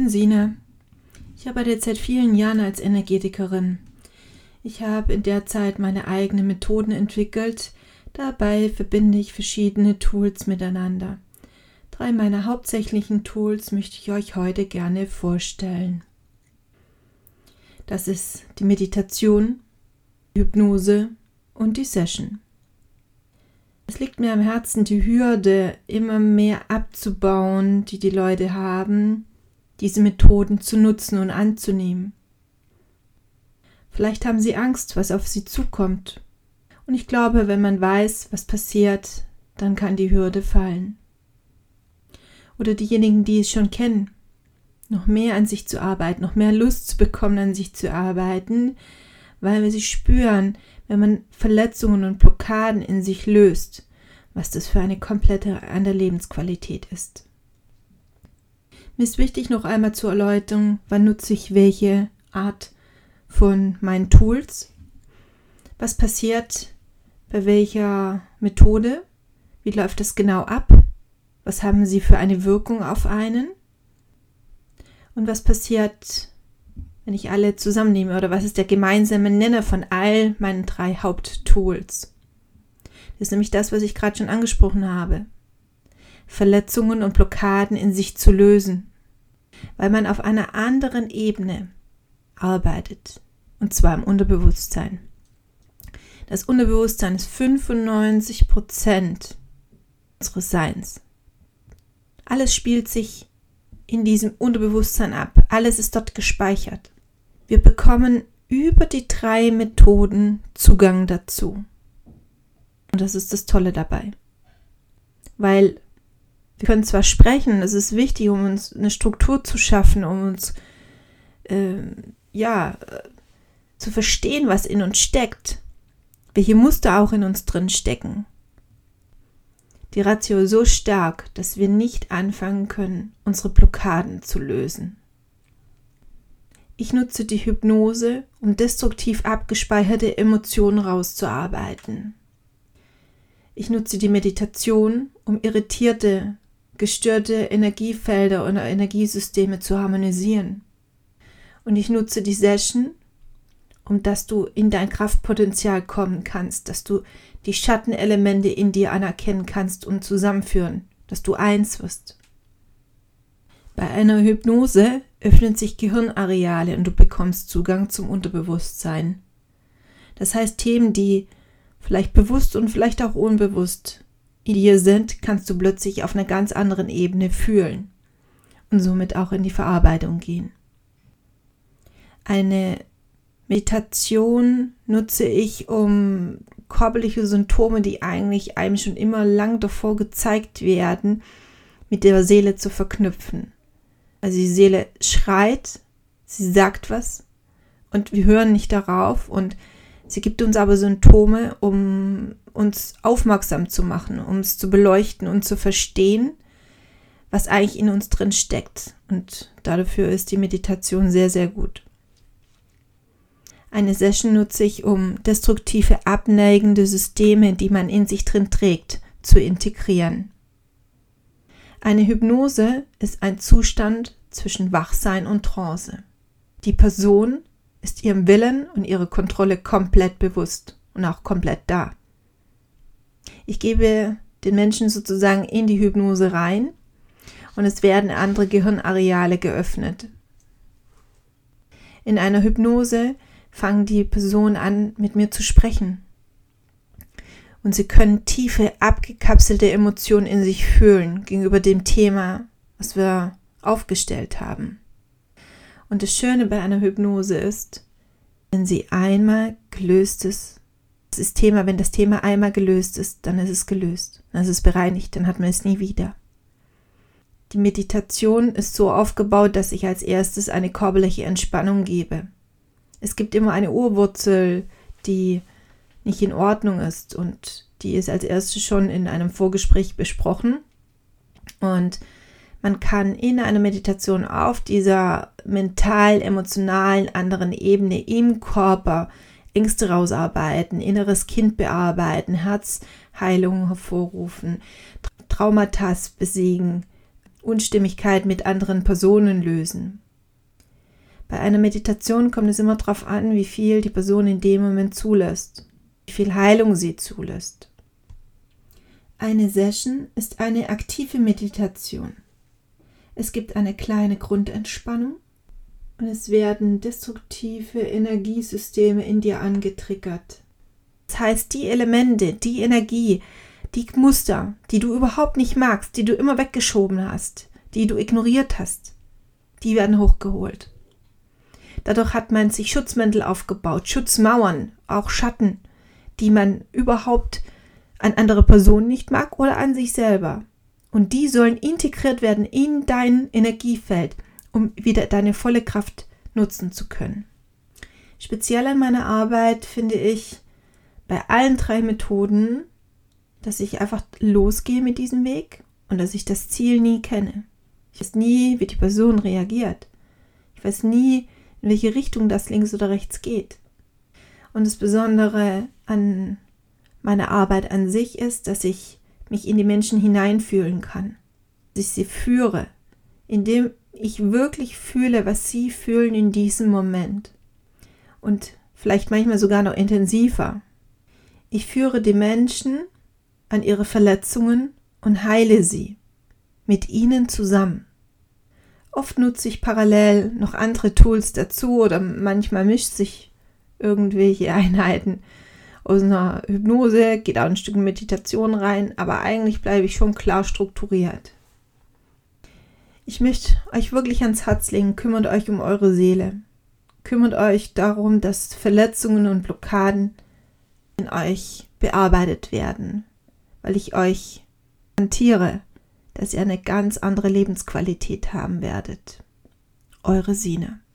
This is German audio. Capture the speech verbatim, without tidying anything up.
bin Sina. Ich arbeite jetzt seit vielen Jahren als Energetikerin. Ich habe in der Zeit meine eigenen Methoden entwickelt. Dabei verbinde ich verschiedene Tools miteinander. Drei meiner hauptsächlichen Tools möchte ich euch heute gerne vorstellen. Das ist die Meditation, die Hypnose und die Session. Es liegt mir am Herzen, die Hürde immer mehr abzubauen, die die Leute haben, diese Methoden zu nutzen und anzunehmen. Vielleicht haben sie Angst, was auf sie zukommt. Und ich glaube, wenn man weiß, was passiert, dann kann die Hürde fallen. Oder diejenigen, die es schon kennen, noch mehr an sich zu arbeiten, noch mehr Lust zu bekommen, an sich zu arbeiten, weil wir sie spüren, wenn man Verletzungen und Blockaden in sich löst, was das für eine komplette andere Lebensqualität ist. Mir ist wichtig, noch einmal zur Erläuterung, wann nutze ich welche Art von meinen Tools, was passiert bei welcher Methode, wie läuft das genau ab, was haben sie für eine Wirkung auf einen und was passiert, wenn ich alle zusammennehme, oder was ist der gemeinsame Nenner von all meinen drei Haupttools. Das ist nämlich das, was ich gerade schon angesprochen habe. Verletzungen und Blockaden in sich zu lösen, weil man auf einer anderen Ebene arbeitet, und zwar im Unterbewusstsein. Das Unterbewusstsein ist fünfundneunzig Prozent unseres Seins. Alles spielt sich in diesem Unterbewusstsein ab, alles ist dort gespeichert. Wir bekommen über die drei Methoden Zugang dazu. Und das ist das Tolle dabei. Weil wir können zwar sprechen, es ist wichtig, um uns eine Struktur zu schaffen, um uns äh, ja, äh, zu verstehen, was in uns steckt, welche Muster auch in uns drin stecken. Die Ratio ist so stark, dass wir nicht anfangen können, unsere Blockaden zu lösen. Ich nutze die Hypnose, um destruktiv abgespeicherte Emotionen rauszuarbeiten. Ich nutze die Meditation, um irritierte, gestörte Energiefelder oder Energiesysteme zu harmonisieren. Und ich nutze die Session, um dass du in dein Kraftpotenzial kommen kannst, dass du die Schattenelemente in dir anerkennen kannst und zusammenführen, dass du eins wirst. Bei einer Hypnose öffnen sich Gehirnareale und du bekommst Zugang zum Unterbewusstsein. Das heißt, Themen, die vielleicht bewusst und vielleicht auch unbewusst in dir sind, kannst du plötzlich auf einer ganz anderen Ebene fühlen und somit auch in die Verarbeitung gehen. Eine Meditation nutze ich, um körperliche Symptome, die eigentlich einem schon immer lang davor gezeigt werden, mit der Seele zu verknüpfen. Also die Seele schreit, sie sagt was und wir hören nicht darauf und sie gibt uns aber Symptome, um uns aufmerksam zu machen, um es zu beleuchten und zu verstehen, was eigentlich in uns drin steckt. Und dafür ist die Meditation sehr, sehr gut. Eine Session nutze ich, um destruktive, abneigende Systeme, die man in sich drin trägt, zu integrieren. Eine Hypnose ist ein Zustand zwischen Wachsein und Trance. Die Person ist ihrem Willen und ihrer Kontrolle komplett bewusst und auch komplett da. Ich gebe den Menschen sozusagen in die Hypnose rein und es werden andere Gehirnareale geöffnet. In einer Hypnose fangen die Personen an, mit mir zu sprechen. Und sie können tiefe, abgekapselte Emotionen in sich fühlen gegenüber dem Thema, was wir aufgestellt haben. Und das Schöne bei einer Hypnose ist, wenn sie einmal gelöst ist, das ist Thema, wenn das Thema einmal gelöst ist, dann ist es gelöst, dann ist es bereinigt, dann hat man es nie wieder. Die Meditation ist so aufgebaut, dass ich als erstes eine körperliche Entspannung gebe. Es gibt immer eine Urwurzel, die nicht in Ordnung ist und die ist als erstes schon in einem Vorgespräch besprochen und man kann in einer Meditation auf dieser mental-emotionalen anderen Ebene im Körper Ängste rausarbeiten, inneres Kind bearbeiten, Herzheilung hervorrufen, Traumata besiegen, Unstimmigkeit mit anderen Personen lösen. Bei einer Meditation kommt es immer darauf an, wie viel die Person in dem Moment zulässt, wie viel Heilung sie zulässt. Eine Session ist eine aktive Meditation. Es gibt eine kleine Grundentspannung und es werden destruktive Energiesysteme in dir angetriggert. Das heißt, die Elemente, die Energie, die Muster, die du überhaupt nicht magst, die du immer weggeschoben hast, die du ignoriert hast, die werden hochgeholt. Dadurch hat man sich Schutzmäntel aufgebaut, Schutzmauern, auch Schatten, die man überhaupt an andere Personen nicht mag oder an sich selber. Und die sollen integriert werden in dein Energiefeld, um wieder deine volle Kraft nutzen zu können. Speziell an meiner Arbeit finde ich bei allen drei Methoden, dass ich einfach losgehe mit diesem Weg und dass ich das Ziel nie kenne. Ich weiß nie, wie die Person reagiert. Ich weiß nie, in welche Richtung das links oder rechts geht. Und das Besondere an meiner Arbeit an sich ist, dass ich mich in die Menschen hineinfühlen kann. Dass ich sie führe, indem ich wirklich fühle, was sie fühlen in diesem Moment. Und vielleicht manchmal sogar noch intensiver. Ich führe die Menschen an ihre Verletzungen und heile sie mit ihnen zusammen. Oft nutze ich parallel noch andere Tools dazu oder manchmal mischt sich irgendwelche Einheiten aus einer Hypnose, geht auch ein Stück Meditation rein, aber eigentlich bleibe ich schon klar strukturiert. Ich möchte euch wirklich ans Herz legen, kümmert euch um eure Seele. Kümmert euch darum, dass Verletzungen und Blockaden in euch bearbeitet werden, weil ich euch garantiere, dass ihr eine ganz andere Lebensqualität haben werdet. Eure Sine.